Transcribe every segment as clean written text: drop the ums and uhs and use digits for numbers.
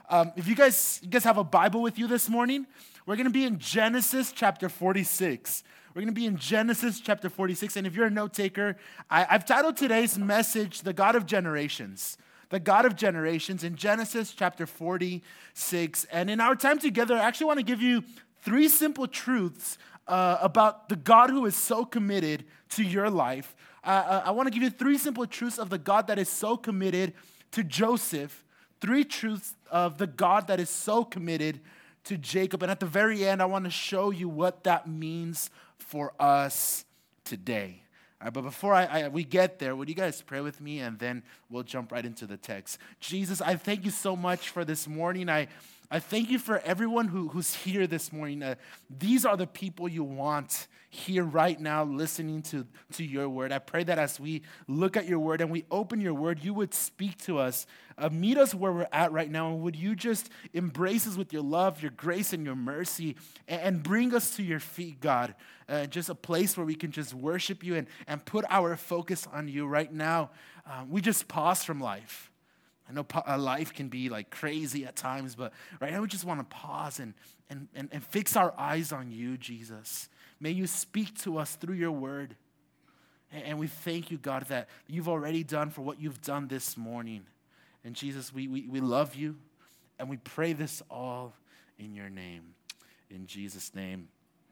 If you guys have a Bible with you this morning, we're going to be in Genesis chapter 46. We're going to be in Genesis chapter 46. And if you're a note taker, I've titled today's message, The God of Generations. The God of Generations in Genesis chapter 46. And in our time together, I actually want to give you three simple truths about the God who is so committed to your life. I want to give you three simple truths of the God that is so committed to Joseph. Three truths of the God that is so committed to Jacob. And at the very end, I want to show you what that means for us today. All right, but before we get there, would you guys pray with me, and then we'll jump right into the text. Jesus, I thank you so much for this morning. I thank you for everyone who's here this morning. These are the people you want here right now listening to your word. I pray that as we look at your word and we open your word, you would speak to us. Meet us where we're at right now, and would you just embrace us with your love, your grace, and your mercy, and bring us to your feet, God. Just a place where we can just worship you and put our focus on you right now. We just pause from life. I know life can be like crazy at times, but right now we just want to pause and fix our eyes on you, Jesus. May you speak to us through your word. And we thank you, God, that you've already done for what you've done this morning. And Jesus, we love you, and we pray this all in your name. In Jesus' name,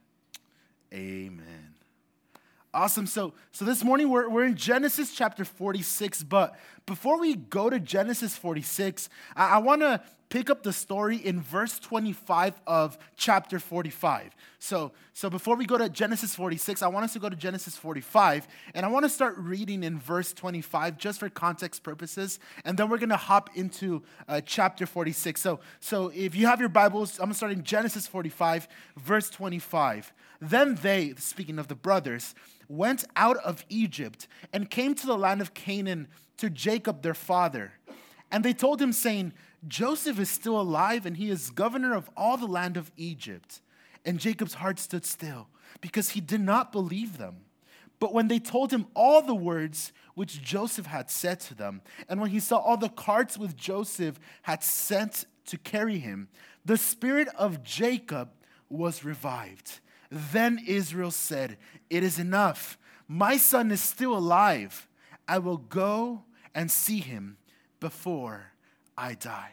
amen. Awesome. So this morning we're in Genesis chapter 46, but before we go to Genesis 46, I want to pick up the story in verse 25 of chapter 45. So before we go to Genesis 46, I want us to go to Genesis 45, and I want to start reading in verse 25 just for context purposes, and then we're going to hop into chapter 46. So if you have your Bibles, I'm going to start in Genesis 45, verse 25. Then they, speaking of the brothers, went out of Egypt and came to the land of Canaan to Jacob their father. And they told him, saying, Joseph is still alive, and he is governor of all the land of Egypt. And Jacob's heart stood still, because he did not believe them. But when they told him all the words which Joseph had said to them, and when he saw all the carts which Joseph had sent to carry him, the spirit of Jacob was revived. Then Israel said, it is enough. My son is still alive. I will go and see him before I die.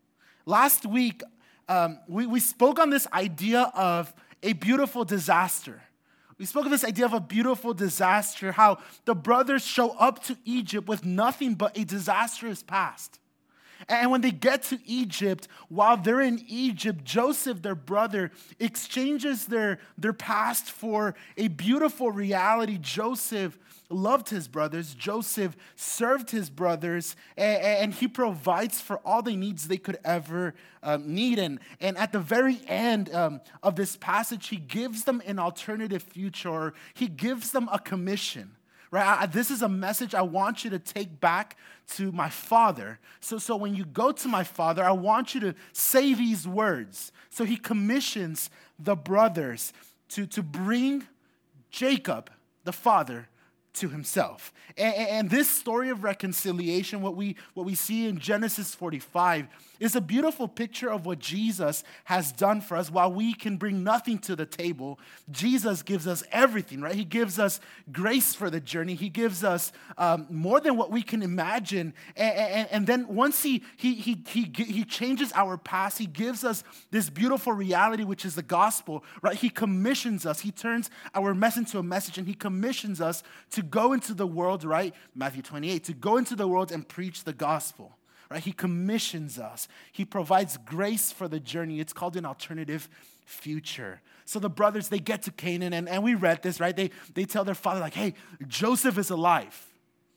Last week, we spoke on this idea of a beautiful disaster. We spoke of this idea of a beautiful disaster, how the brothers show up to Egypt with nothing but a disastrous past. And when they get to Egypt, while they're in Egypt, Joseph, their brother, exchanges their past for a beautiful reality. Joseph loved his brothers. Joseph served his brothers, and he provides for all the needs they could ever need. And at the very end of this passage, he gives them an alternative future, or he gives them a commission. Right? This is a message I want you to take back to my father. So when you go to my father, I want you to say these words. So he commissions the brothers to bring Jacob, the father, to himself. And this story of reconciliation, what we see in Genesis 45, is a beautiful picture of what Jesus has done for us. While we can bring nothing to the table, Jesus gives us everything, right? He gives us grace for the journey. He gives us more than what we can imagine. And then once he changes our past, he gives us this beautiful reality, which is the gospel, right? He commissions us. He turns our mess into a message, and he commissions us to go into the world, right? Matthew 28, to go into the world and preach the gospel, right? He commissions us. He provides grace for the journey. It's called an alternative future. So the brothers, they get to Canaan, and we read this, right? They tell their father, like, hey, Joseph is alive.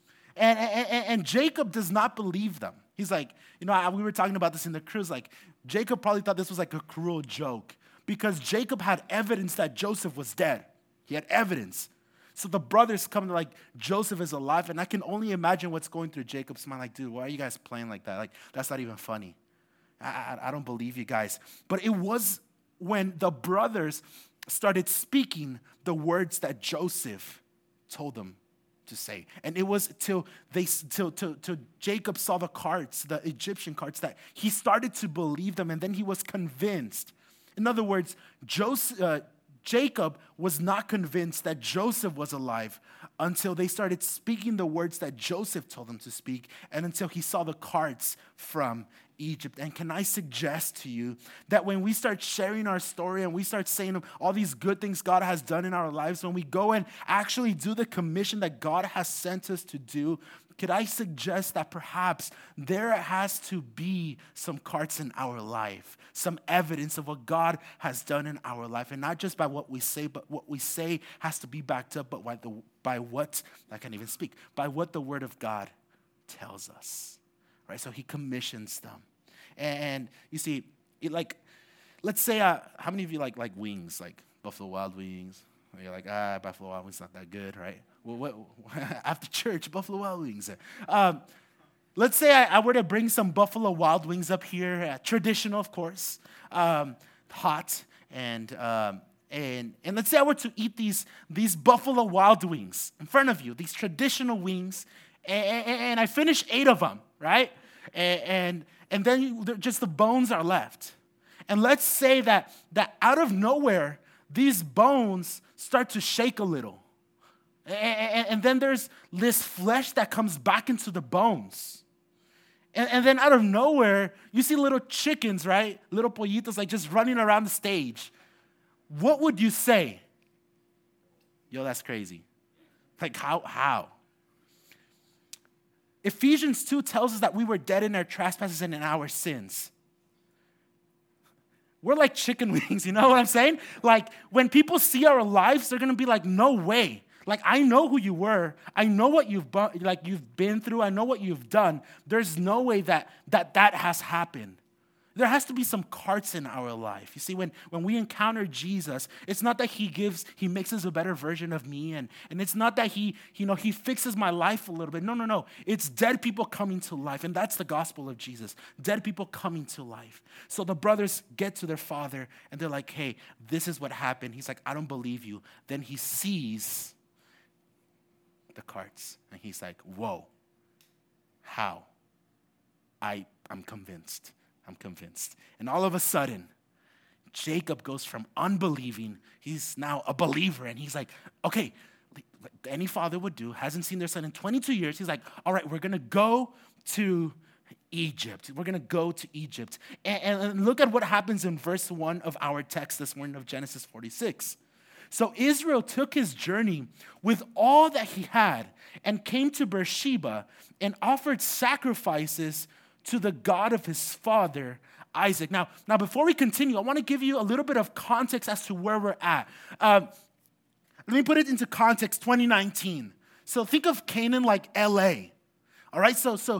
And Jacob does not believe them. He's like, we were talking about this in the cruise, like, Jacob probably thought this was like a cruel joke, because Jacob had evidence that Joseph was dead. He had evidence. So the brothers come to like, Joseph is alive, and I can only imagine what's going through Jacob's mind. Like, dude, why are you guys playing like that? Like, that's not even funny. I don't believe you guys. But it was when the brothers started speaking the words that Joseph told them to say. And it was till Jacob saw the carts, the Egyptian carts, that he started to believe them, and then he was convinced. In other words, Jacob was not convinced that Joseph was alive until they started speaking the words that Joseph told them to speak, and until he saw the carts from Egypt. And can I suggest to you that when we start sharing our story and we start saying all these good things God has done in our lives, when we go and actually do the commission that God has sent us to do, could I suggest that perhaps there has to be some carts in our life, some evidence of what God has done in our life, and not just by what we say, but what we say has to be backed up by what, I can't even speak, by what the Word of God tells us. Right, so he commissions them. And you see, let's say, how many of you like wings, like Buffalo Wild Wings? Or you're like, Buffalo Wild Wings not that good, right? Well, after church, Buffalo Wild Wings. Let's say I were to bring some Buffalo Wild Wings up here, traditional, of course, hot, and let's say I were to eat these Buffalo Wild Wings in front of you, these traditional wings, and I finish 8 of them, right? And then just the bones are left. And let's say that out of nowhere, these bones start to shake a little. And then there's this flesh that comes back into the bones. And then out of nowhere, you see little chickens, right? Little pollitos, like just running around the stage. What would you say? Yo, that's crazy. Like, how? Ephesians 2 tells us that we were dead in our trespasses and in our sins. We're like chicken wings, you know what I'm saying? Like, when people see our lives, they're going to be like, no way. Like, I know who you were. I know what you've been through. I know what you've done. There's no way that has happened. There has to be some carts in our life. You see, when we encounter Jesus, it's not that he makes us a better version of me, and it's not that he fixes my life a little bit. No. It's dead people coming to life, and that's the gospel of Jesus. Dead people coming to life. So the brothers get to their father, and they're like, hey, this is what happened. He's like, I don't believe you. Then he sees the carts, and he's like, whoa, how? I'm convinced. I'm convinced. And all of a sudden, Jacob goes from unbelieving, he's now a believer. And he's like, okay, like any father would do, hasn't seen their son in 22 years. He's like, all right, we're going to go to Egypt. We're going to go to Egypt. And look at what happens in verse 1 of our text this morning of Genesis 46. So Israel took his journey with all that he had and came to Beersheba and offered sacrifices to the God of his father, Isaac. Now, before we continue, I want to give you a little bit of context as to where we're at. Let me put it into context, 2019. So think of Canaan like LA. All right, so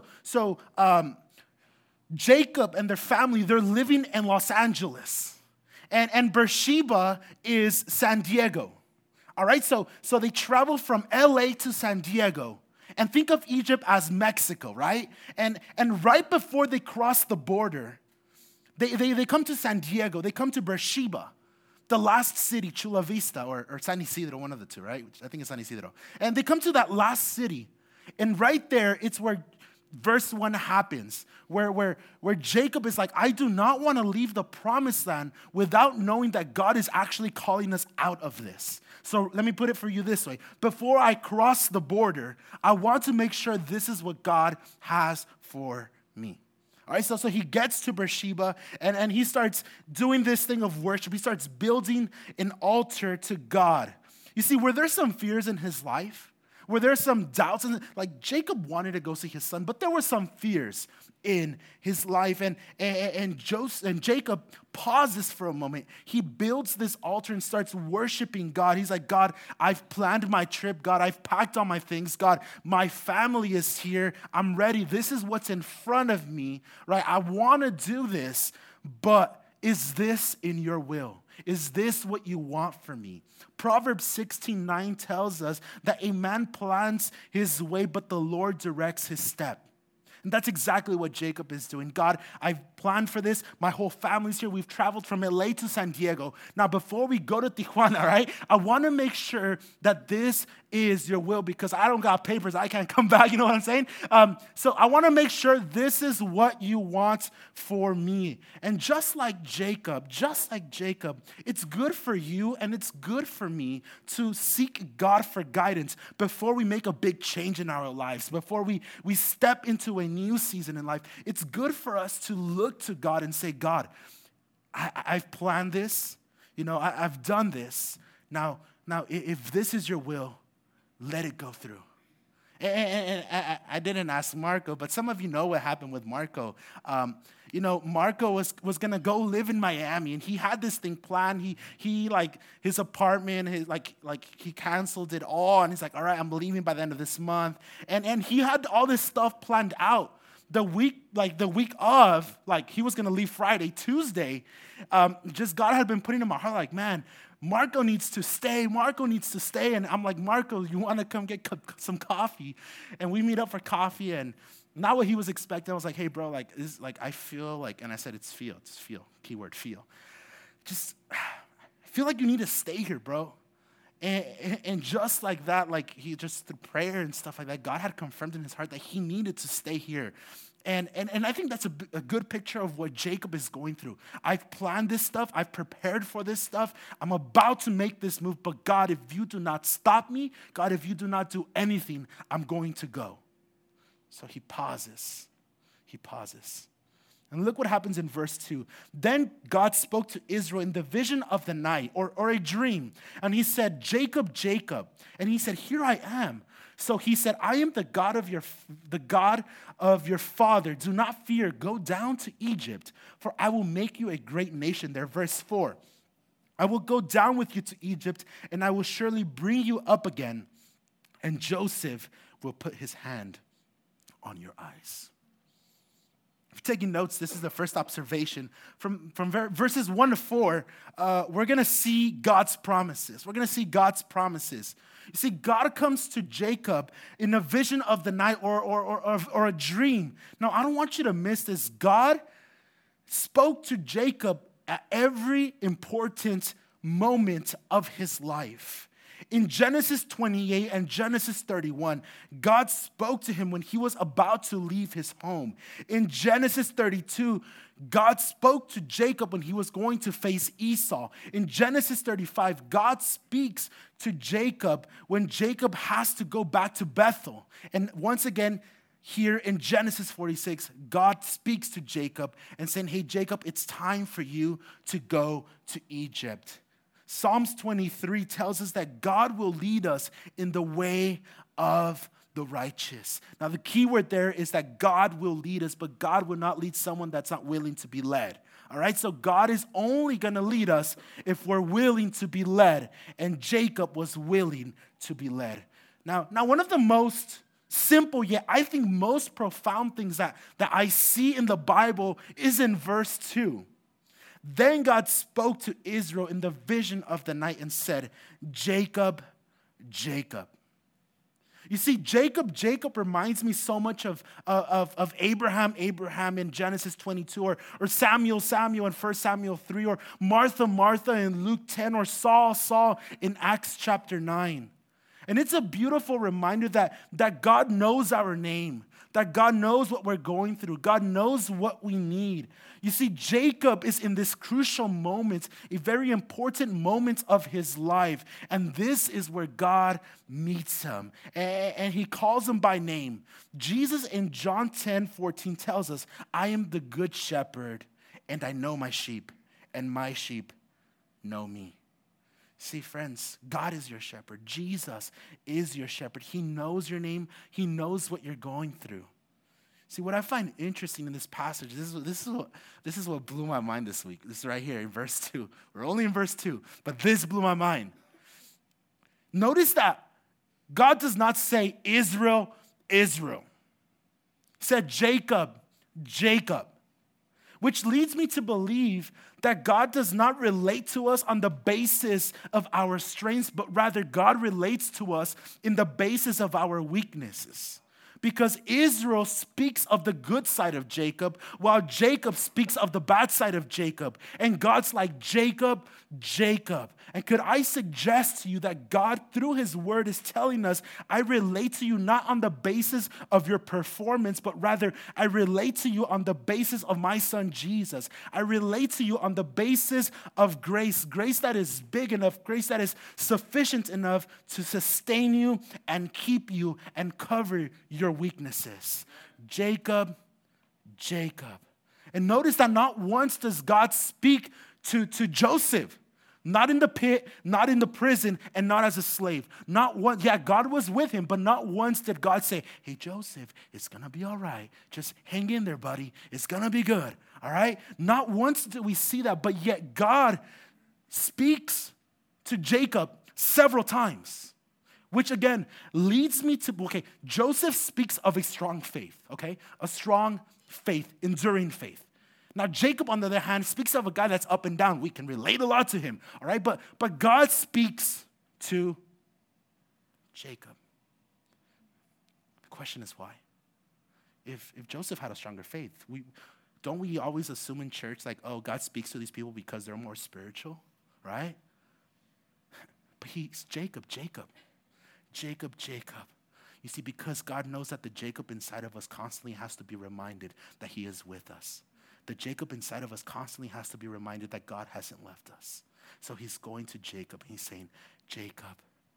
Jacob and their family, they're living in Los Angeles. And Beersheba is San Diego. All right, so they travel from LA to San Diego. And think of Egypt as Mexico, right? And right before they cross the border, they come to San Diego. They come to Beersheba, the last city, Chula Vista, or San Isidro, one of the two, right? I think it's San Isidro. And they come to that last city. And right there, it's where verse 1 happens, where Jacob is like, I do not want to leave the promised land without knowing that God is actually calling us out of this. So let me put it for you this way. Before I cross the border, I want to make sure this is what God has for me. All right, so he gets to Beersheba, and he starts doing this thing of worship. He starts building an altar to God. You see, were there some fears in his life? Were there some doubts? Like Jacob wanted to go see his son, but there were some fears in his life. And Jacob pauses for a moment. He builds this altar and starts worshiping God. He's like, God, I've planned my trip. God, I've packed all my things. God, my family is here. I'm ready. This is what's in front of me, right? I want to do this, but is this in your will? Is this what you want for me? Proverbs 16:9 tells us that a man plans his way, but the Lord directs his step. And that's exactly what Jacob is doing. God, I've planned for this. My whole family's here. We've traveled from LA to San Diego. Now, before we go to Tijuana, right, I want to make sure that this is your will because I don't got papers. I can't come back. You know what I'm saying? So I want to make sure this is what you want for me. And just like Jacob, it's good for you and it's good for me to seek God for guidance before we make a big change in our lives, before we step into a new season in life. It's good for us to look to God and say, God, I've planned this. You know, I've done this. Now, if this is your will, let it go through. And I didn't ask Marco, but some of you know what happened with Marco. Marco was gonna go live in Miami, and he had this thing planned. He like his apartment, he canceled it all, and he's like, all right, I'm leaving by the end of this month. And he had all this stuff planned out. The week of, he was gonna leave Friday, Tuesday. Just God had been putting in my heart, like, man, Marco needs to stay. And I'm like, Marco, you want to come get some coffee? And we meet up for coffee, and not what he was expecting. I was like, hey, bro, I feel like, and I said, it's feel, keyword feel. Just, I feel like you need to stay here, bro. And just like that, he just through prayer and stuff like that, God had confirmed in his heart that he needed to stay here. And I think that's a good picture of what Jacob is going through. I've planned this stuff. I've prepared for this stuff. I'm about to make this move. But God, if you do not stop me, God, if you do not do anything, I'm going to go. So he pauses. And look what happens in verse 2. Then God spoke to Israel in the vision of the night, or a dream. And he said, Jacob, Jacob. And he said, here I am. So he said, I am the God of your father. Do not fear. Go down to Egypt, for I will make you a great nation there. Verse 4. I will go down with you to Egypt, and I will surely bring you up again. And Joseph will put his hand on your eyes. If you're taking notes, this is the first observation. From verses 1 to 4, we're going to see God's promises. You see, God comes to Jacob in a vision of the night or a dream. Now, I don't want you to miss this. God spoke to Jacob at every important moment of his life. In Genesis 28 and Genesis 31, God spoke to him when he was about to leave his home. In Genesis 32, God spoke to Jacob when he was going to face Esau. In Genesis 35, God speaks to Jacob when Jacob has to go back to Bethel. And once again, here in Genesis 46, God speaks to Jacob and saying, hey, Jacob, it's time for you to go to Egypt. Psalms 23 tells us that God will lead us in the way of the righteous. Now, the key word there is that God will lead us, but God will not lead someone that's not willing to be led. All right, so God is only going to lead us if we're willing to be led, and Jacob was willing to be led. Now one of the most simple, yet I think most profound things that I see in the Bible is in verse 2. Then God spoke to Israel in the vision of the night and said, Jacob, Jacob. You see, Jacob reminds me so much of Abraham in Genesis 22, or Samuel in 1 Samuel 3, or Martha in Luke 10, or Saul in Acts chapter 9. And it's a beautiful reminder that God knows our name, that God knows what we're going through. God knows what we need. You see, Jacob is in this crucial moment, a very important moment of his life. And this is where God meets him. And he calls him by name. Jesus in John 10:14 tells us, I am the good shepherd, and I know my sheep, and my sheep know me. See, friends, God is your shepherd. Jesus is your shepherd. He knows your name. He knows what you're going through. See, what I find interesting in this passage, this is what blew my mind this week. This is right here in verse 2. We're only in verse 2, but this blew my mind. Notice that God does not say Israel, Israel. He said Jacob, Jacob. Which leads me to believe that God does not relate to us on the basis of our strengths, but rather God relates to us in the basis of our weaknesses. Because Israel speaks of the good side of Jacob, while Jacob speaks of the bad side of Jacob. And God's like, Jacob, Jacob. And could I suggest to you that God, through his word, is telling us, I relate to you not on the basis of your performance, but rather I relate to you on the basis of my son Jesus. I relate to you on the basis of grace, grace that is big enough, grace that is sufficient enough to sustain you and keep you and cover your weaknesses. Jacob, Jacob. And notice that not once does God speak to Joseph. Not in the pit, not in the prison, and not as a slave. Not one, yeah, God was with him, but not once did God say, hey, Joseph, it's going to be all right. Just hang in there, buddy. It's going to be good, all right? Not once did we see that, but yet God speaks to Jacob several times, which again leads me to, okay, Joseph speaks of a strong faith, okay? A strong faith, enduring faith. Now, Jacob, on the other hand, speaks of a guy that's up and down. We can relate a lot to him, all right? But God speaks to Jacob. The question is why? If Joseph had a stronger faith, don't we always assume in church, like, oh, God speaks to these people because they're more spiritual, right? But he's Jacob. You see, because God knows that the Jacob inside of us constantly has to be reminded that he is with us. The Jacob inside of us constantly has to be reminded that God hasn't left us. So he's going to Jacob and he's saying, Jacob,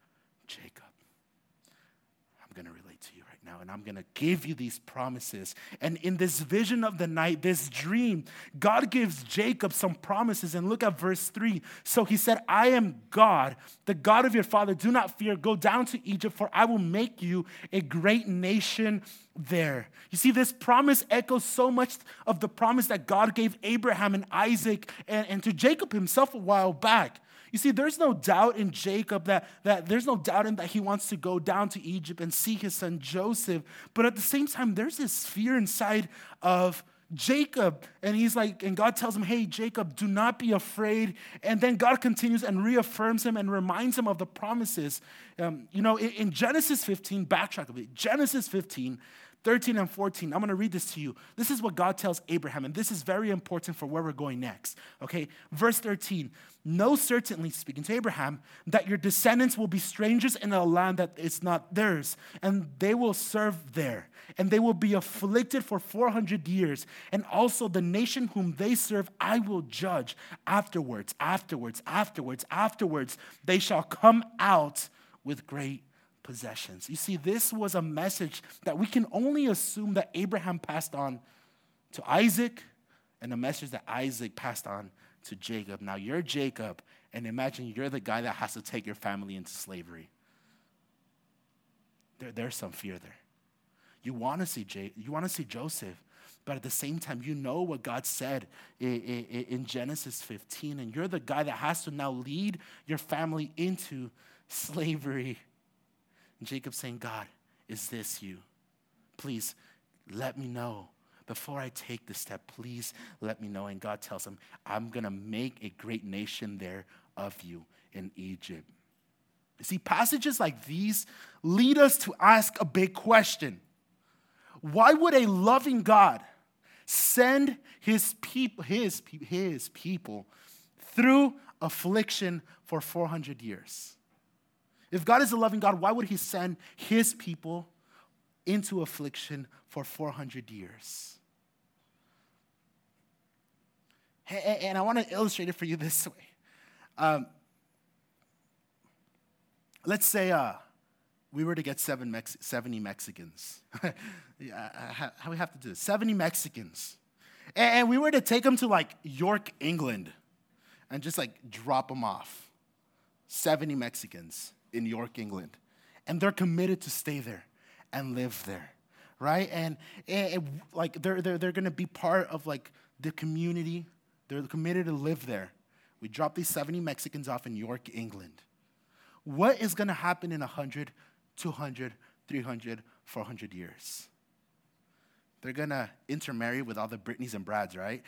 I'm going to relate to you right now, and I'm going to give you these promises. And in this vision of the night, this dream, God gives Jacob some promises. And look at verse 3. So he said, I am God, the God of your father. Do not fear. Go down to Egypt, for I will make you a great nation there. You see, this promise echoes so much of the promise that God gave Abraham and Isaac and to Jacob himself a while back. You see, there's no doubt in Jacob that there's no doubt in that he wants to go down to Egypt and see his son Joseph. But at the same time, there's this fear inside of Jacob. And he's like, and God tells him, hey, Jacob, do not be afraid. And then God continues and reaffirms him and reminds him of the promises. In Genesis 15, backtrack a bit. Genesis 15, 13 and 14, I'm going to read this to you. This is what God tells Abraham, and this is very important for where we're going next. Okay, verse 13, know certainly, speaking to Abraham, that your descendants will be strangers in a land that is not theirs, and they will serve there, and they will be afflicted for 400 years, and also the nation whom they serve I will judge. Afterwards, they shall come out with great possessions. You see, this was a message that we can only assume that Abraham passed on to Isaac, and a message that Isaac passed on to Jacob. Now you're Jacob, and imagine you're the guy that has to take your family into slavery. There's some fear there. You want to see Joseph, but at the same time, you know what God said in Genesis 15, and you're the guy that has to now lead your family into slavery. And Jacob's saying, God, is this you? Please let me know. Before I take this step, please let me know. And God tells him, I'm going to make a great nation there of you in Egypt. You see, passages like these lead us to ask a big question. Why would a loving God send his people through affliction for 400 years? If God is a loving God, why would he send his people into affliction for 400 years? And I want to illustrate it for you this way. Let's say we were to get 70 Mexicans. How we have to do this? 70 Mexicans. And we were to take them to like York, England, and just like drop them off. 70 Mexicans in York, England. And they're committed to stay there and live there, right? And like they're going to be part of like the community. They're committed to live there. We drop these 70 Mexicans off in York, England. What is going to happen in 100, 200, 300, 400 years? They're going to intermarry with all the Britneys and Brads, right?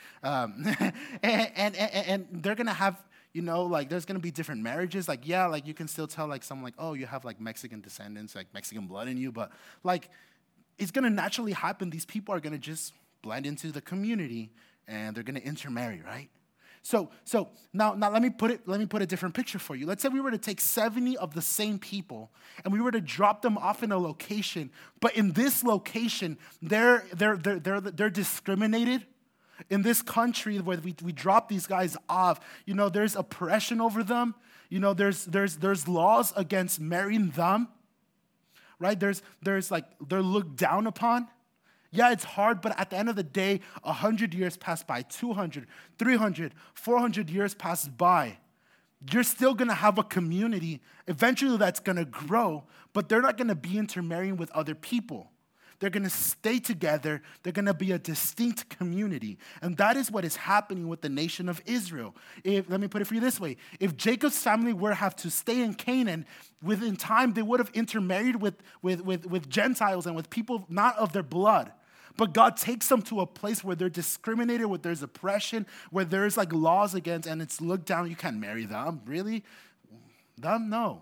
And they're going to have, like there's going to be different marriages. Like, yeah, like you can still tell like someone like, oh, you have like Mexican descendants, like Mexican blood in you. But like it's going to naturally happen. These people are going to just blend into the community and they're going to intermarry, right? So now let me put a different picture for you. Let's say we were to take 70 of the same people and we were to drop them off in a location, but in this location, they're discriminated. In this country where we drop these guys off, there's oppression over them. There's laws against marrying them, right? There's like, they're looked down upon. Yeah, it's hard, but at the end of the day, 100 years pass by, 200, 300, 400 years pass by. You're still going to have a community eventually that's going to grow, but they're not going to be intermarrying with other people. They're going to stay together. They're going to be a distinct community. And that is what is happening with the nation of Israel. Let me put it for you this way. If Jacob's family were to have to stay in Canaan, within time they would have intermarried with Gentiles and with people not of their blood. But God takes them to a place where they're discriminated, where there's oppression, where there's like laws against, and it's looked down. You can't marry them. Really? Them? No.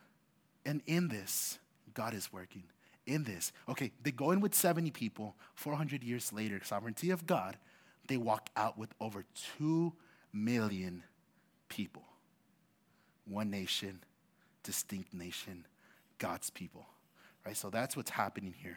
And in this, God is working. In this, okay, they go in with 70 people. 400 years later, sovereignty of God, they walk out with over 2 million people. One nation, distinct nation, God's people. Right, so that's what's happening here.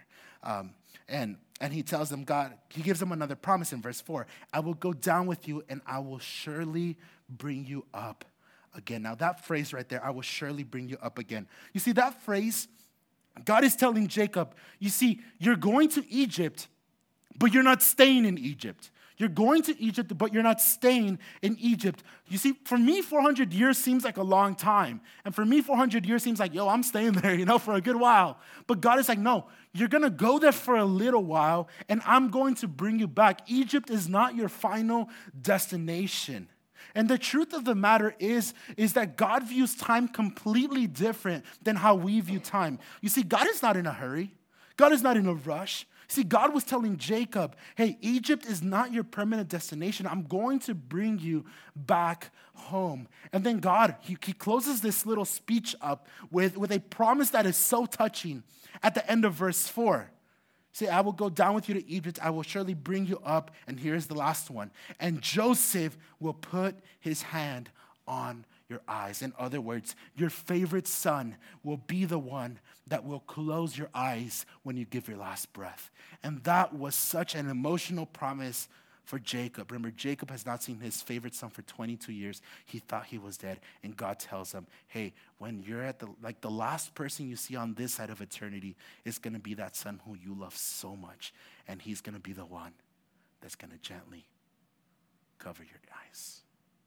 And he tells them, he gives them another promise in verse 4. I will go down with you and I will surely bring you up again. Now that phrase right there, I will surely bring you up again. You see that phrase, God is telling Jacob, you see, you're going to Egypt, but you're not staying in Egypt. You're going to Egypt, but you're not staying in Egypt. You see, for me, 400 years seems like a long time. And for me, 400 years seems like, I'm staying there, for a good while. But God is like, no, you're going to go there for a little while, and I'm going to bring you back. Egypt is not your final destination. And the truth of the matter is that God views time completely different than how we view time. You see, God is not in a hurry. God is not in a rush. See, God was telling Jacob, hey, Egypt is not your permanent destination. I'm going to bring you back home. And then God, he closes this little speech up with a promise that is so touching at the end of verse 4. Say, I will go down with you to Egypt. I will surely bring you up. And here's the last one. And Joseph will put his hand on your eyes. In other words, your favorite son will be the one that will close your eyes when you give your last breath. And that was such an emotional promise for Jacob. Remember, Jacob has not seen his favorite son for 22 years. He thought he was dead. And God tells him, hey, when you're at the last person you see on this side of eternity is going to be that son who you love so much. And he's going to be the one that's going to gently cover your eyes.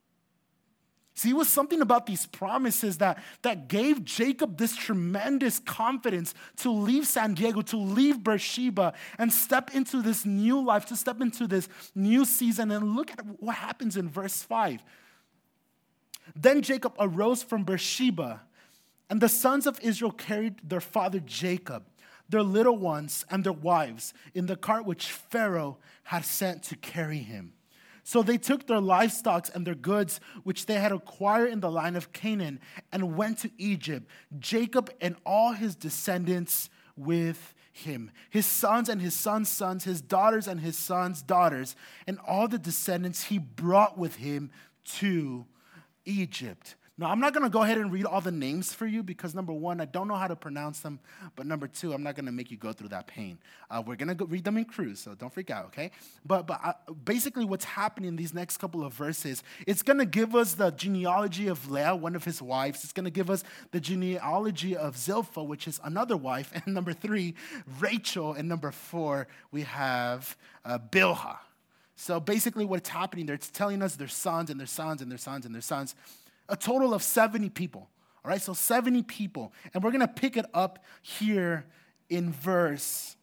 See, it was something about these promises that gave Jacob this tremendous confidence to leave San Diego, to leave Beersheba, and step into this new life, to step into this new season. And look at what happens in verse 5. Then Jacob arose from Beersheba, and the sons of Israel carried their father Jacob, their little ones, and their wives in the cart which Pharaoh had sent to carry him. So they took their livestock and their goods, which they had acquired in the land of Canaan, and went to Egypt, Jacob and all his descendants with him, his sons and his sons' sons, his daughters and his sons' daughters, and all the descendants he brought with him to Egypt. Now, I'm not going to go ahead and read all the names for you because, number one, I don't know how to pronounce them. But number two, I'm not going to make you go through that pain. We're going to read them in Cruz, so don't freak out, okay? But basically what's happening in these next couple of verses, it's going to give us the genealogy of Leah, one of his wives. It's going to give us the genealogy of Zilpah, which is another wife. And number 3, Rachel. And number 4, we have Bilhah. So basically what's happening there, it's telling us their sons and their sons and their sons and their sons. A total of 70 people, all right? So 70 people. And we're going to pick it up here in verse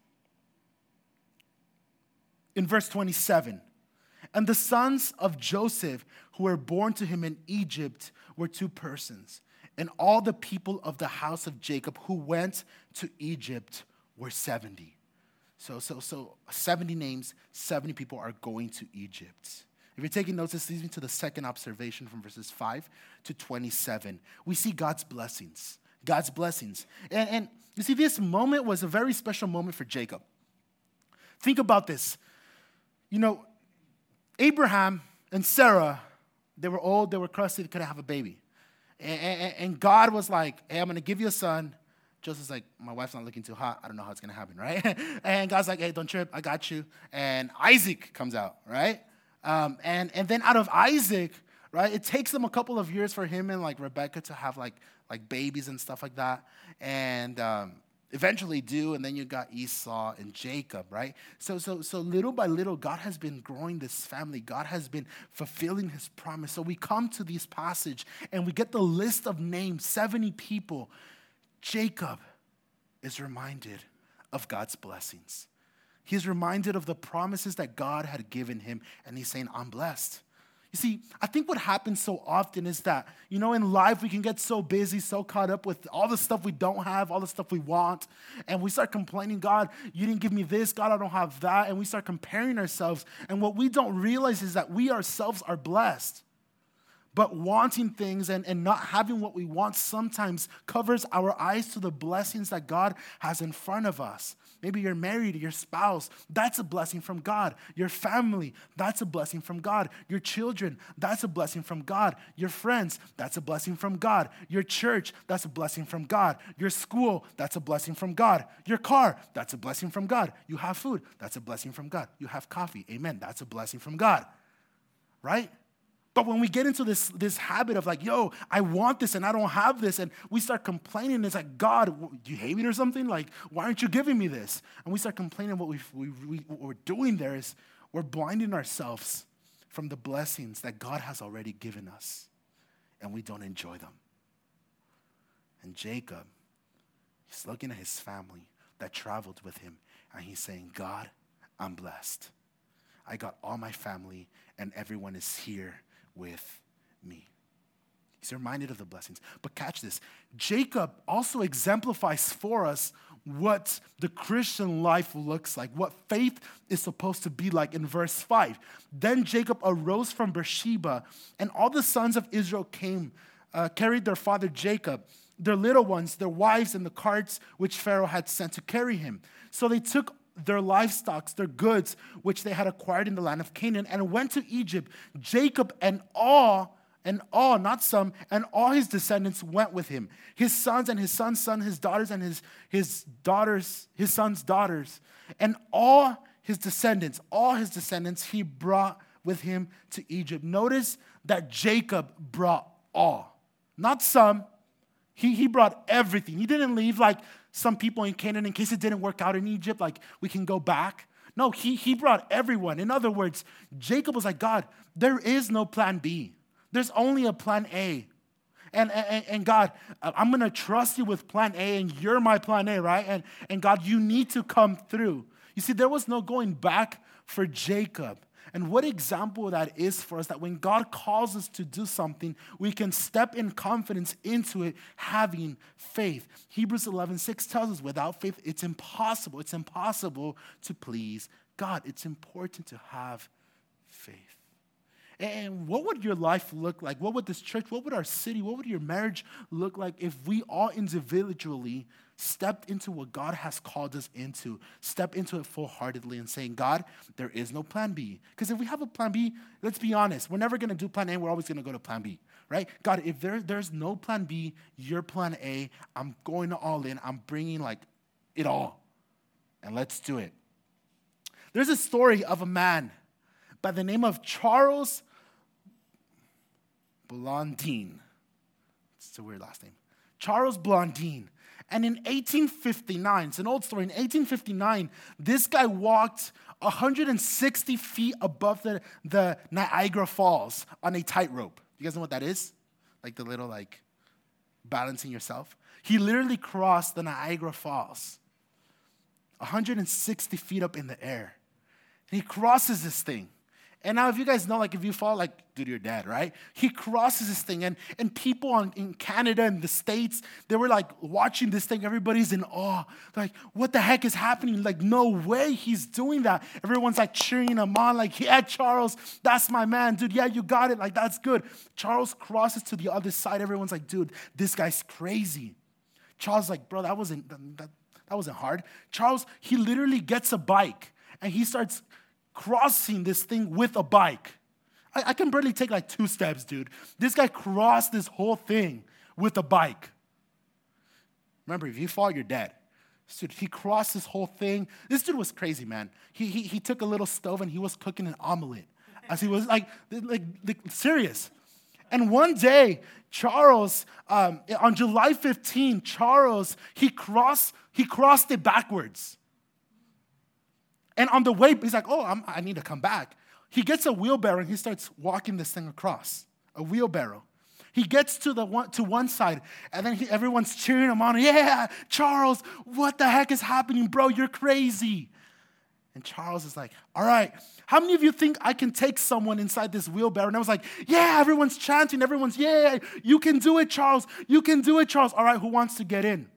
27. And the sons of Joseph who were born to him in Egypt were 2 persons. And all the people of the house of Jacob who went to Egypt were 70. So 70 names, 70 people are going to Egypt. If you're taking notes, this leads me to the second observation from verses 5 to 27. We see God's blessings. God's blessings. And you see, this moment was a very special moment for Jacob. Think about this. You know, Abraham and Sarah, they were old, they were crusty, they couldn't have a baby. And God was like, hey, I'm going to give you a son. Joseph's like, my wife's not looking too hot. I don't know how it's going to happen, right? And God's like, hey, don't trip. I got you. And Isaac comes out, right? And then out of Isaac, right, it takes them a couple of years for him and like Rebecca to have like babies and stuff like that. And eventually do, and then you got Esau and Jacob, right? So little by little, God has been growing this family. God has been fulfilling his promise. So we come to this passage and we get the list of names, 70 people. Jacob is reminded of God's blessings. He's reminded of the promises that God had given him, and he's saying, I'm blessed. You see, I think what happens so often is that, you know, in life we can get so busy, so caught up with all the stuff we don't have, all the stuff we want, and we start complaining, God, you didn't give me this, God, I don't have that, and we start comparing ourselves, and what we don't realize is that we ourselves are blessed. But wanting things and not having what we want sometimes covers our eyes to the blessings that God has in front of us. Maybe you're married, your spouse, that's a blessing from God. Your family, that's a blessing from God. Your children, that's a blessing from God. Your friends, that's a blessing from God. Your church, that's a blessing from God. Your school, that's a blessing from God. Your car, that's a blessing from God. You have food, that's a blessing from God. You have coffee, amen, that's a blessing from God, right? But when we get into this habit of like, yo, I want this and I don't have this, and we start complaining, it's like, God, do you hate me or something? Like, why aren't you giving me this? And we start complaining, what we're doing there is we're blinding ourselves from the blessings that God has already given us, and we don't enjoy them. And Jacob, he's looking at his family that traveled with him, and he's saying, God, I'm blessed. I got all my family, and everyone is here with me. He's reminded of the blessings. But catch this. Jacob also exemplifies for us what the Christian life looks like, what faith is supposed to be like in verse 5. Then Jacob arose from Beersheba, and all the sons of Israel came, carried their father Jacob, their little ones, their wives, and the carts which Pharaoh had sent to carry him. So they took their livestock, their goods, which they had acquired in the land of Canaan, and went to Egypt. Jacob and all, not some, and all his descendants went with him. His sons and his son's son, his daughters and his son's daughters, and all his descendants he brought with him to Egypt. Notice that Jacob brought all, not some. He brought everything. He didn't leave like some people in Canaan in case it didn't work out in Egypt, like we can go back. No, he brought everyone. In other words, Jacob was like, God, there is no plan B. There's only a plan A. And God, I'm going to trust you with plan A, and you're my plan A, right? And God, you need to come through. You see, there was no going back for Jacob. And what example that is for us, that when God calls us to do something, we can step in confidence into it, having faith. Hebrews 11:6 tells us, without faith, it's impossible. It's impossible to please God. It's important to have faith. And what would your life look like? What would this church, what would our city, what would your marriage look like if we all individually stepped into what God has called us into, step into it full-heartedly and saying, God, there is no plan B. Because if we have a plan B, let's be honest, we're never going to do plan A, we're always going to go to plan B, right? God, if there's no plan B, your plan A, I'm going all in, I'm bringing like it all, and let's do it. There's a story of a man by the name of Charles Blondin. It's a weird last name. Charles Blondin. And in 1859, it's an old story, in 1859, this guy walked 160 feet above the Niagara Falls on a tightrope. You guys know what that is? Like the little, like, balancing yourself. He literally crossed the Niagara Falls 160 feet up in the air. And he crosses this thing. And now if you guys know, like if you fall, like, dude, you're dead, right? He crosses this thing. And people in Canada and the States, they were like watching this thing. Everybody's in awe. Like, what the heck is happening? Like, no way he's doing that. Everyone's like cheering him on. Like, yeah, Charles, that's my man. Dude, yeah, you got it. Like, that's good. Charles crosses to the other side. Everyone's like, dude, this guy's crazy. Charles is like, bro, that wasn't hard. Charles, he literally gets a bike. and he starts crossing this thing with a bike. I can barely take like 2 steps, dude. This guy crossed this whole thing with a bike. Remember, if you fall, you're dead. Dude, he crossed this whole thing. This dude was crazy, man. He took a little stove and he was cooking an omelet. As he was like serious. And one day, Charles, on July 15, Charles, he crossed it backwards. And on the way, he's like, I need to come back. He gets a wheelbarrow and he starts walking this thing across, a wheelbarrow. He gets to one side, and then everyone's cheering him on. Yeah, Charles, what the heck is happening, bro? You're crazy. And Charles is like, all right, how many of you think I can take someone inside this wheelbarrow? And I was like, yeah, everyone's chanting. Everyone's, yeah, you can do it, Charles. You can do it, Charles. All right, who wants to get in?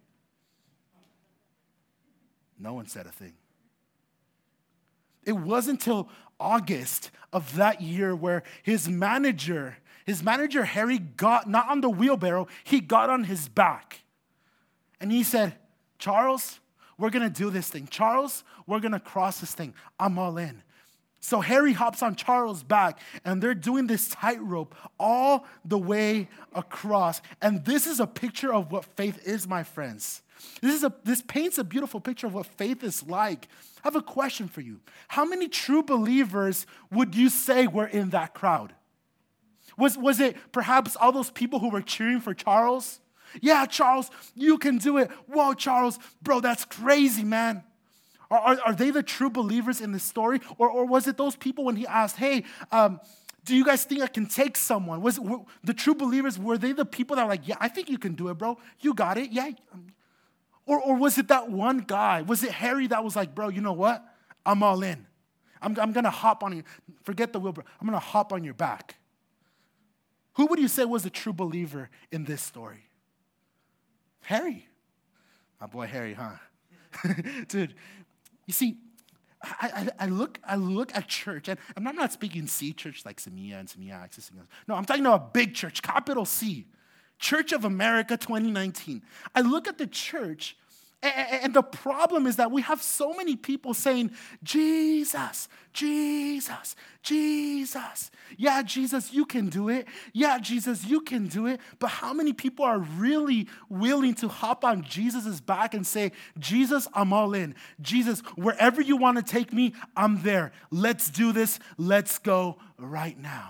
No one said a thing. It wasn't until August of that year where his manager, Harry, got not on the wheelbarrow, he got on his back. And he said, Charles, we're going to do this thing. Charles, we're going to cross this thing. I'm all in. So Harry hops on Charles' back, and they're doing this tightrope all the way across. And this is a picture of what faith is, my friends. This paints a beautiful picture of what faith is like. I have a question for you. How many true believers would you say were in that crowd? Was it perhaps all those people who were cheering for Charles? Yeah, Charles, you can do it. Whoa, Charles, bro, that's crazy, man. Are they the true believers in this story? Or was it those people when he asked, hey, do you guys think I can take someone? Were the true believers, were they the people that were like, yeah, I think you can do it, bro. You got it, yeah. Or was it that one guy? Was it Harry that was like, bro, you know what? I'm all in. I'm going to hop on you. Forget the wheelbarrow. I'm going to hop on your back. Who would you say was a true believer in this story? Harry. My boy Harry, huh? Dude, you see, I look at church, and I'm not speaking C church like Semilla and Semilla Access. No, I'm talking about a big church, capital C. Church of America 2019. I look at the church, and the problem is that we have so many people saying, Jesus, Jesus, Jesus. Yeah, Jesus, you can do it. Yeah, Jesus, you can do it. But how many people are really willing to hop on Jesus' back and say, Jesus, I'm all in. Jesus, wherever you want to take me, I'm there. Let's do this. Let's go right now.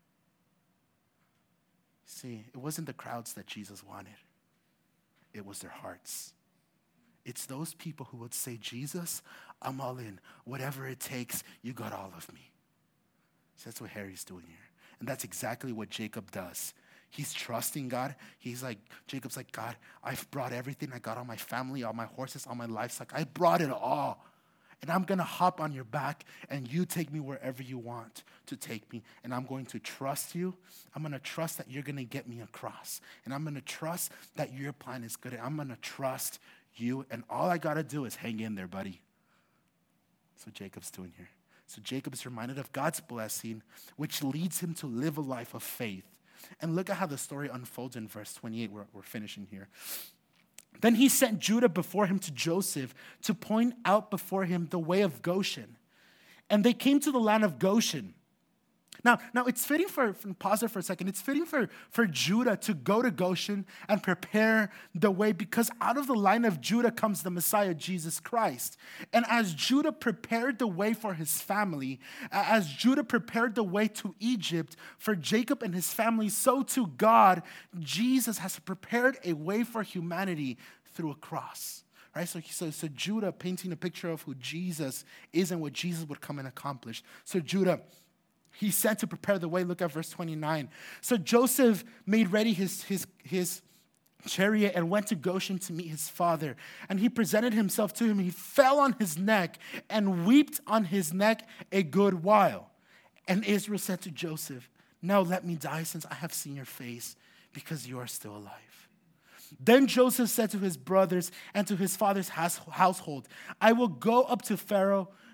See, it wasn't the crowds that Jesus wanted. It was their hearts. It's those people who would say, Jesus, I'm all in. Whatever it takes, you got all of me. So that's what Harry's doing here. And that's exactly what Jacob does. He's trusting God. Jacob's like, God, I've brought everything. I got all my family, all my horses, all my livestock. I brought it all. And I'm going to hop on your back, and you take me wherever you want to take me. And I'm going to trust you. I'm going to trust that you're going to get me across. And I'm going to trust that your plan is good. And I'm going to trust you. And all I got to do is hang in there, buddy. That's what Jacob's doing here. So Jacob is reminded of God's blessing, which leads him to live a life of faith. And look at how the story unfolds in verse 28. We're finishing here. Then he sent Judah before him to Joseph to point out before him the way of Goshen. And they came to the land of Goshen. Now it's fitting pause there for a second. It's fitting for Judah to go to Goshen and prepare the way, because out of the line of Judah comes the Messiah, Jesus Christ. And as Judah prepared the way for his family, as Judah prepared the way to Egypt for Jacob and his family, so to God, Jesus has prepared a way for humanity through a cross. Right? So Judah painting a picture of who Jesus is and what Jesus would come and accomplish. So Judah, he sent to prepare the way. Look at verse 29. So Joseph made ready his chariot and went to Goshen to meet his father. And he presented himself to him. He fell on his neck and wept on his neck a good while. And Israel said to Joseph, "Now let me die, since I have seen your face, because you are still alive." Then Joseph said to his brothers and to his father's household, "I will go up to Pharaoh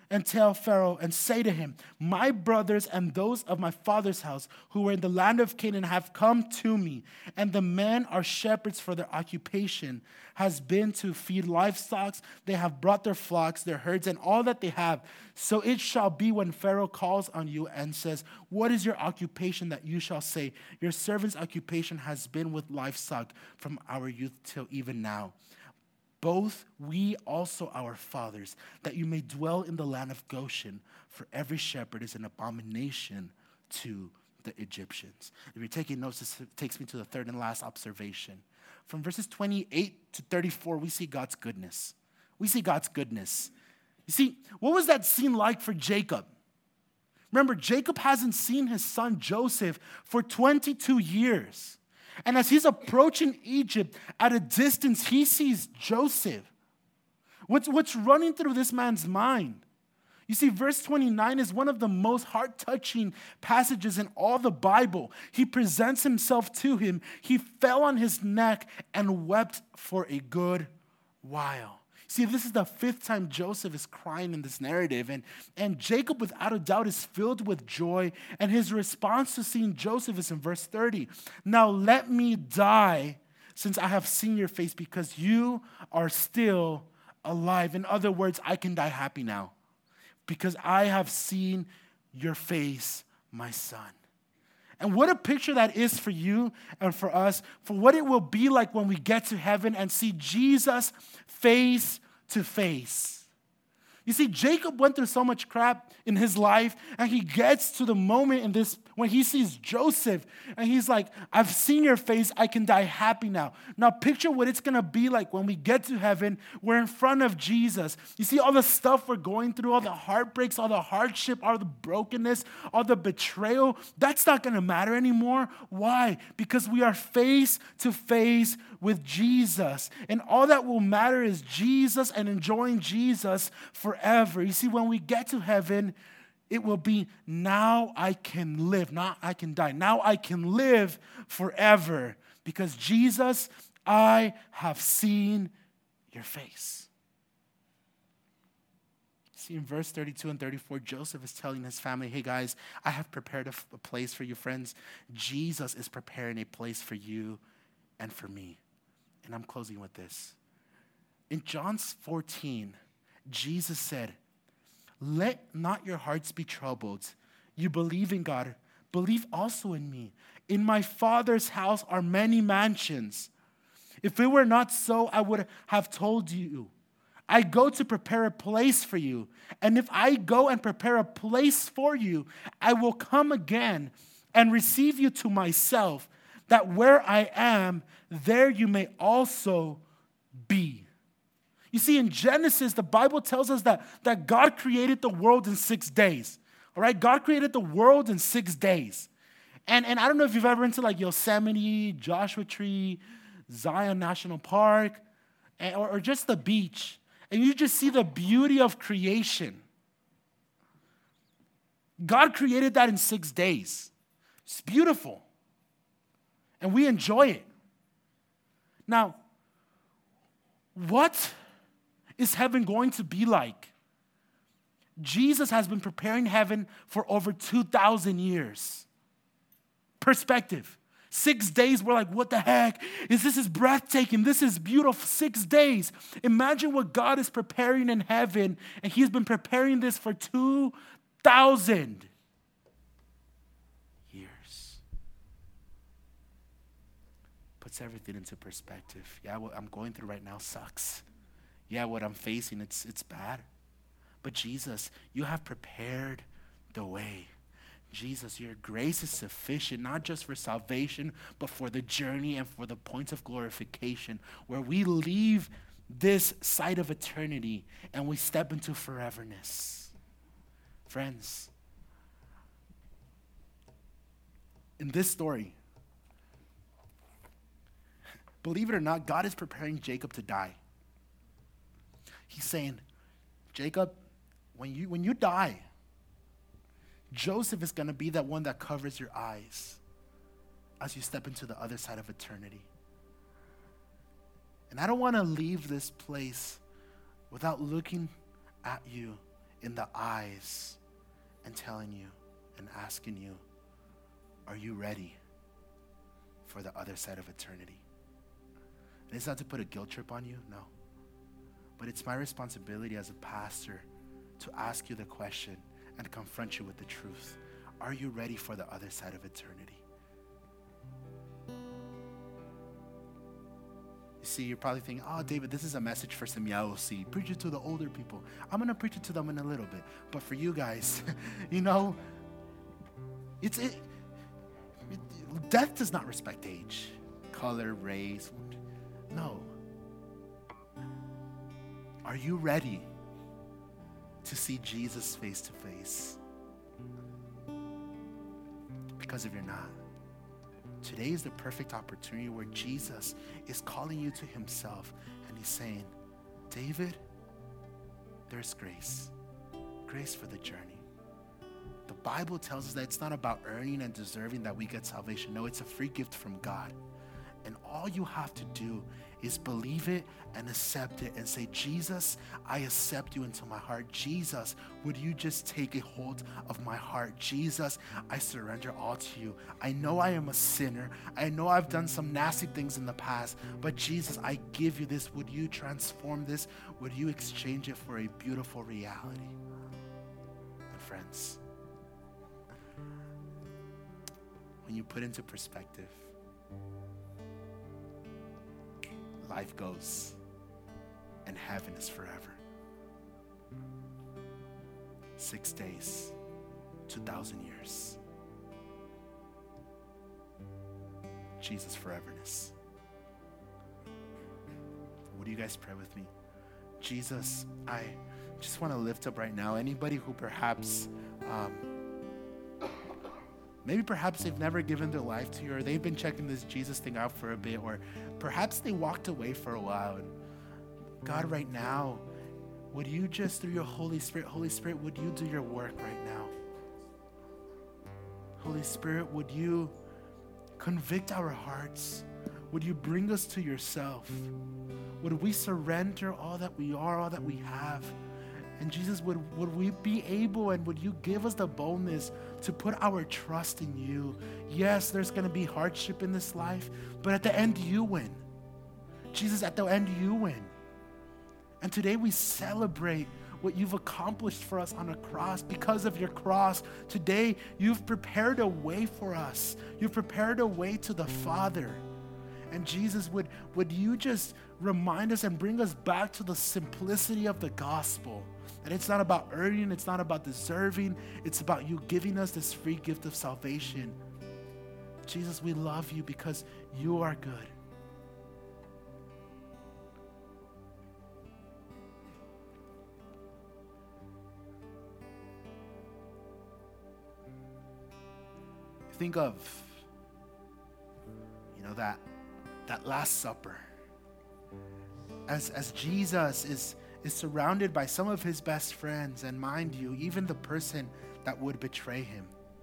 and tell Pharaoh and say to him, my brothers and those of my father's house who were in the land of Canaan have come to me, and the men are shepherds, for their occupation has been to feed livestock. They have brought their flocks, their herds, and all that they have. So it shall be when Pharaoh calls on you and says, what is your occupation, that you shall say, your servant's occupation has been with livestock from our youth till even now. Both we also our fathers, that you may dwell in the land of Goshen, for every shepherd is an abomination to the Egyptians. If you're taking notes, this takes me to the third and last observation. From verses 28 to 34, we see God's goodness. We see God's goodness. You see, what was that scene like for Jacob? Remember, Jacob hasn't seen his son Joseph for 22 years. And as he's approaching Egypt at a distance, he sees Joseph. What's running through this man's mind? You see, verse 29 is one of the most heart-touching passages in all the Bible. He presents himself to him. He fell on his neck and wept for a good while. See, this is the fifth time Joseph is crying in this narrative. And Jacob, without a doubt, is filled with joy. And his response to seeing Joseph is in verse 30. Now let me die, since I have seen your face, because you are still alive. In other words, I can die happy now, because I have seen your face, my son. And what a picture that is for you and for us, for what it will be like when we get to heaven and see Jesus face to face. You see, Jacob went through so much crap in his life, and he gets to the moment in this when he sees Joseph, and he's like, I've seen your face, I can die happy now. Now picture what it's going to be like when we get to heaven. We're in front of Jesus. You see all the stuff we're going through, all the heartbreaks, all the hardship, all the brokenness, all the betrayal. That's not going to matter anymore. Why? Because we are face to face with Jesus. And all that will matter is Jesus and enjoying Jesus forever. You see, when we get to heaven, it will be now I can live, not I can die. Now I can live forever because Jesus, I have seen your face. See, in verse 32 and 34, Joseph is telling his family, hey guys, I have prepared a place for you, friends. Jesus is preparing a place for you and for me. And I'm closing with this. In John 14, Jesus said, let not your hearts be troubled. You believe in God, believe also in me. In my Father's house are many mansions. If it were not so, I would have told you. I go to prepare a place for you. And if I go and prepare a place for you, I will come again and receive you to myself, that where I am, there you may also be. You see, in Genesis, the Bible tells us that God created the world in 6 days. All right? God created the world in 6 days. And I don't know if you've ever been to like Yosemite, Joshua Tree, Zion National Park, or just the beach. And you just see the beauty of creation. God created that in 6 days. It's beautiful. And we enjoy it. Now, what is heaven going to be like? Jesus has been preparing heaven for over 2,000 years. Perspective. 6 days, we're like, what the heck? This is breathtaking. This is beautiful. 6 days. Imagine what God is preparing in heaven, and he's been preparing this for 2,000 years. Puts everything into perspective. Yeah, what I'm going through right now sucks. Yeah, what I'm facing, it's bad. But Jesus, you have prepared the way. Jesus, your grace is sufficient, not just for salvation, but for the journey and for the points of glorification, where we leave this side of eternity and we step into foreverness. Friends, in this story, believe it or not, God is preparing Jacob to die. He's saying, Jacob, when you die, Joseph is going to be that one that covers your eyes as you step into the other side of eternity. And I don't want to leave this place without looking at you in the eyes and telling you and asking you, are you ready for the other side of eternity? And it's not to put a guilt trip on you, no. But it's my responsibility as a pastor to ask you the question and confront you with the truth. Are you ready for the other side of eternity? You see, you're probably thinking, oh, David, this is a message for some Yaosi. Preach it to the older people. I'm going to preach it to them in a little bit. But for you guys, death does not respect age, color, race. No. Are you ready to see Jesus face to face? Because if you're not, today is the perfect opportunity where Jesus is calling you to himself and he's saying, David, there's grace. Grace for the journey. The Bible tells us that it's not about earning and deserving that we get salvation. No, it's a free gift from God. And all you have to do is believe it and accept it and say, Jesus, I accept you into my heart. Jesus, would you just take a hold of my heart? Jesus, I surrender all to you. I know I am a sinner. I know I've done some nasty things in the past, but Jesus, I give you this. Would you transform this? Would you exchange it for a beautiful reality? And friends, when you put into perspective, life goes and heaven is forever. 6 days, 2,000 years. Jesus' foreverness. Would you guys pray with me? Jesus, I just want to lift up right now anybody who perhaps maybe perhaps they've never given their life to you, or they've been checking this Jesus thing out for a bit, or perhaps they walked away for a while. And God, right now, would you just, through your Holy Spirit, would you do your work right now? Holy Spirit, would you convict our hearts? Would you bring us to yourself? Would we surrender all that we are, all that we have? And Jesus, would we be able and would you give us the boldness to put our trust in you? Yes, there's going to be hardship in this life, but at the end, you win. Jesus, at the end, you win. And today we celebrate what you've accomplished for us on a cross. Because of your cross, today you've prepared a way for us. You've prepared a way to the Father. And Jesus, would you just remind us and bring us back to the simplicity of the gospel? And it's not about earning, it's not about deserving, it's about you giving us this free gift of salvation. Jesus, we love you because you are good. Think of, that Last Supper. As Jesus is surrounded by some of his best friends, and mind you, even the person that would betray him.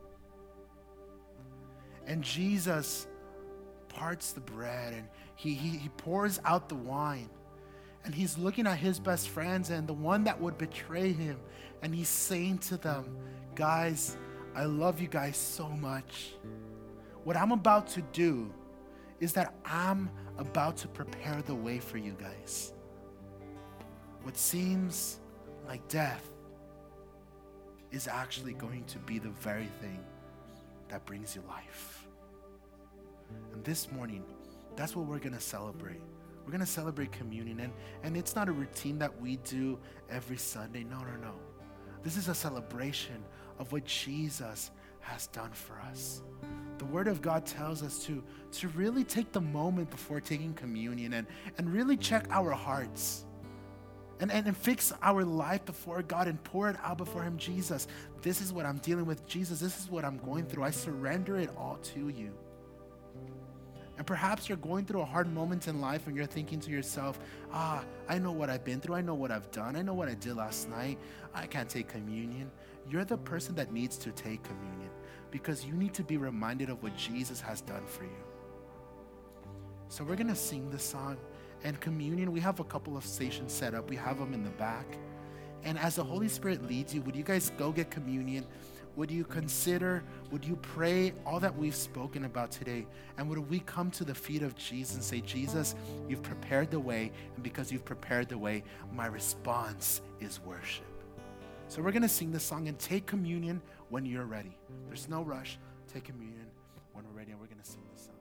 And Jesus parts the bread and he pours out the wine. And he's looking at his best friends and the one that would betray him. And he's saying to them, guys, I love you guys so much. What I'm about to do is that I'm about to prepare the way for you guys. What seems like death is actually going to be the very thing that brings you life. And this morning, that's what we're going to celebrate. We're going to celebrate communion. And it's not a routine that we do every Sunday. No. This is a celebration of what Jesus has done for us. The Word of God tells us to really take the moment before taking communion and really check our hearts and fix our life before God and pour it out before Him. Jesus, this is what I'm dealing with. Jesus, this is what I'm going through. I surrender it all to you. And perhaps you're going through a hard moment in life and you're thinking to yourself, I know what I've been through. I know what I've done. I know what I did last night. I can't take communion. You're the person that needs to take communion because you need to be reminded of what Jesus has done for you. So we're going to sing this song. And communion, we have a couple of stations set up. We have them in the back. And as the Holy Spirit leads you, would you guys go get communion? Would you consider, would you pray all that we've spoken about today? And would we come to the feet of Jesus and say, Jesus, you've prepared the way, and because you've prepared the way, my response is worship. So we're going to sing this song and take communion when you're ready. There's no rush. Take communion when we're ready, and we're going to sing this song.